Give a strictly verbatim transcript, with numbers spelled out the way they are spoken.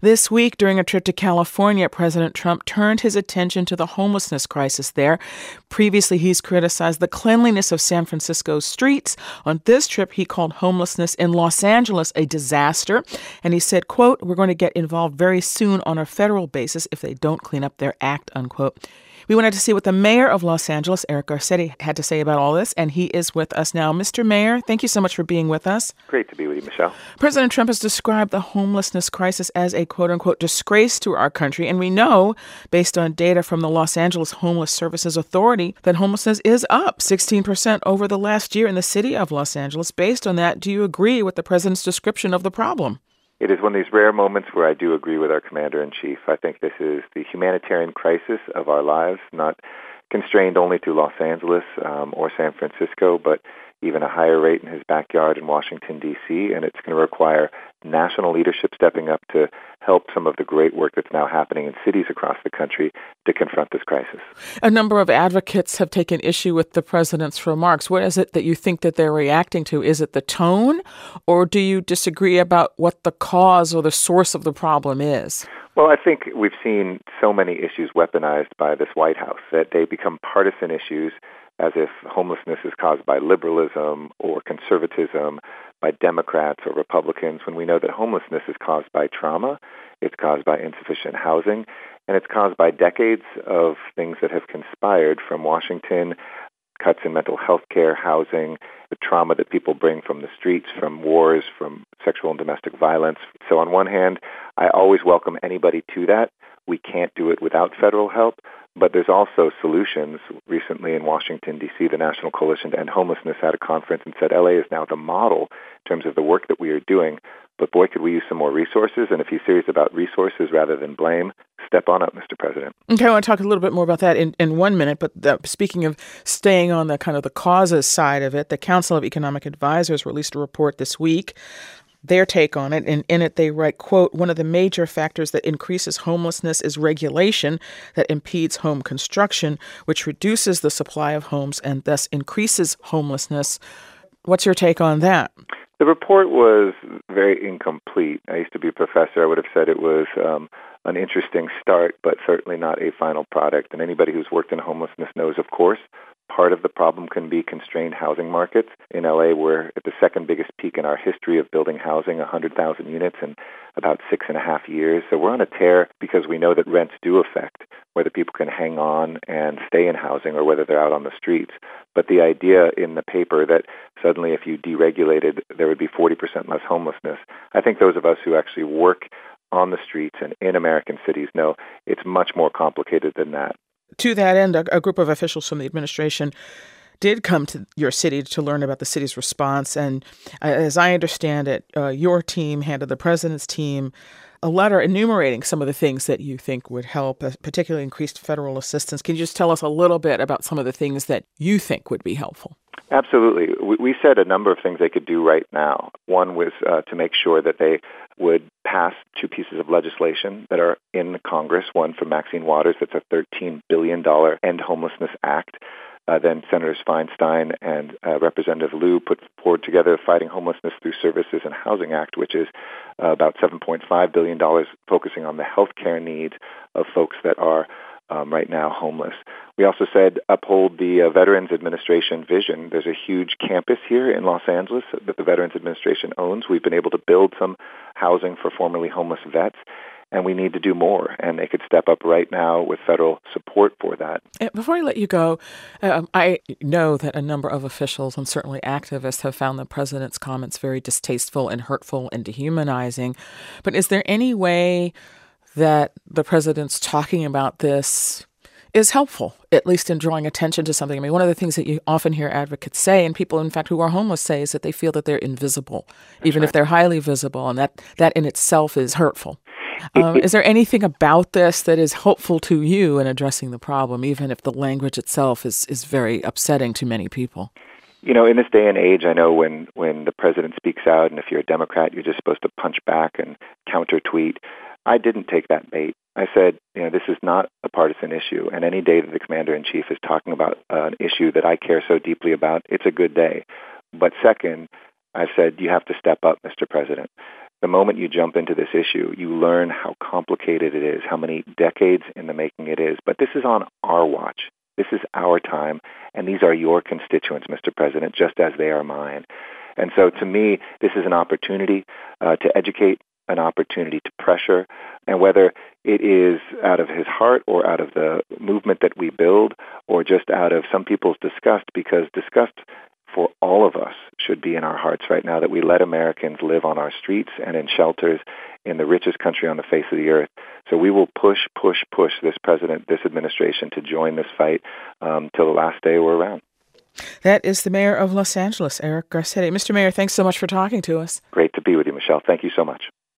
This week, during a trip to California, President Trump turned his attention to the homelessness crisis there. Previously, he's criticized the cleanliness of San Francisco's streets. On this trip, he called homelessness in Los Angeles a disaster. And he said, quote, "We're going to get involved very soon on a federal basis if they don't clean up their act," unquote. We wanted to see what the mayor of Los Angeles, Eric Garcetti, had to say about all this, and he is with us now. Mister Mayor, thank you so much for being with us. Great to be with you, Michelle. President Trump has described the homelessness crisis as a quote-unquote disgrace to our country, and we know, based on data from the Los Angeles Homeless Services Authority, that homelessness is up sixteen percent over the last year in the city of Los Angeles. Based on that, do you agree with the president's description of the problem? It is one of these rare moments where I do agree with our commander-in-chief. I think this is the humanitarian crisis of our lives, not constrained only to Los Angeles um, or San Francisco, but even a higher rate in his backyard in Washington, D C, and it's going to require national leadership stepping up to help some of the great work that's now happening in cities across the country to confront this crisis. A number of advocates have taken issue with the president's remarks. What is it that you think that they're reacting to? Is it the tone, or do you disagree about what the cause or the source of the problem is? Well, I think we've seen so many issues weaponized by this White House that they become partisan issues, as if homelessness is caused by liberalism or conservatism, by Democrats or Republicans, when we know that homelessness is caused by trauma, it's caused by insufficient housing, and it's caused by decades of things that have conspired from Washington, cuts in mental health care, housing, the trauma that people bring from the streets, from wars, from sexual and domestic violence. So on one hand, I always welcome anybody to that. We can't do it without federal help. But there's also solutions. Recently in Washington, D C, the National Coalition to End Homelessness had a conference and said L A is now the model in terms of the work that we are doing. But boy, could we use some more resources. And if he's serious about resources rather than blame, step on up, Mister President. Okay, I want to talk a little bit more about that in, in one minute. But the, speaking of staying on the kind of the causes side of it, the Council of Economic Advisors released a report this week. Their take on it, and in it they write, quote, "One of the major factors that increases homelessness is regulation that impedes home construction, which reduces the supply of homes and thus increases homelessness." What's your take on that? The report was very incomplete. I used to be a professor. I would have said it was um, an interesting start, but certainly not a final product. And anybody who's worked in homelessness knows, of course, part of the problem can be constrained housing markets. In L A, we're at the second biggest peak in our history of building housing, one hundred thousand units in about six and a half years. So we're on a tear because we know that rents do affect whether people can hang on and stay in housing or whether they're out on the streets. But the idea in the paper that suddenly if you deregulated, there would be forty percent less homelessness, I think those of us who actually work on the streets and in American cities know it's much more complicated than that. To that end, a, a group of officials from the administration did come to your city to learn about the city's response. And uh, as I understand it, uh, your team handed the president's team a letter enumerating some of the things that you think would help, uh, particularly increased federal assistance. Can you just tell us a little bit about some of the things that you think would be helpful? Absolutely. We, we said a number of things they could do right now. One was uh, to make sure that they would pass two pieces of legislation that are in Congress, one from Maxine Waters, that's a thirteen billion dollars End Homelessness Act. Uh, then Senators Feinstein and uh, Representative Liu put forward together the Fighting Homelessness Through Services and Housing Act, which is uh, about seven point five billion dollars focusing on the health care needs of folks that are um, right now homeless. We also said uphold the uh, Veterans Administration vision. There's a huge campus here in Los Angeles that the Veterans Administration owns. We've been able to build some housing for formerly homeless vets, and we need to do more, and they could step up right now with federal support for that. Before I let you go, um, I know that a number of officials and certainly activists have found the president's comments very distasteful and hurtful and dehumanizing. But is there any way that the president's talking about this is helpful, at least in drawing attention to something? I mean, one of the things that you often hear advocates say, and people, in fact, who are homeless say, is that they feel that they're invisible, That's even right. if they're highly visible, and that, that in itself is hurtful. Um, is there anything about this that is hopeful to you in addressing the problem, even if the language itself is, is very upsetting to many people? You know, in this day and age, I know when, when the president speaks out, and if you're a Democrat, you're just supposed to punch back and counter-tweet. I didn't take that bait. I said, you know, this is not a partisan issue, and any day that the commander-in-chief is talking about uh, an issue that I care so deeply about, it's a good day. But second, I said, you have to step up, Mister President. the moment you jump into this issue, you learn how complicated it is, how many decades in the making it is. But this is on our watch. This is our time, and these are your constituents, Mister President, just as they are mine. And so to me, this is an opportunity uh, to educate, an opportunity to pressure, and whether it is out of his heart or out of the movement that we build or just out of some people's disgust, because disgust for all of us should be in our hearts right now, that we let Americans live on our streets and in shelters in the richest country on the face of the earth. So we will push, push, push this president, this administration to join this fight um, till the last day we're around. That is the mayor of Los Angeles, Eric Garcetti. Mister Mayor, thanks so much for talking to us. Great to be with you, Michelle. Thank you so much.